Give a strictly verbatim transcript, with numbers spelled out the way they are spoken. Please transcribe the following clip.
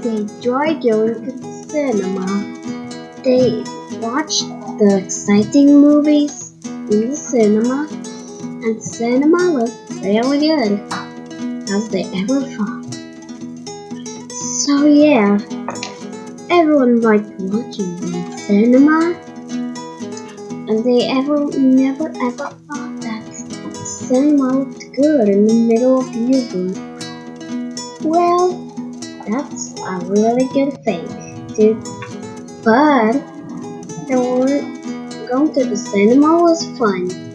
They enjoy going to the cinema. They watch the exciting movies in the cinema, and the cinema was really good, as they ever thought. So yeah, everyone liked watching the cinema, and they ever never ever thought that the cinema looked good in the middle of Europe. Well, that's a really good thing, dude. But the word going to the cinema was fun.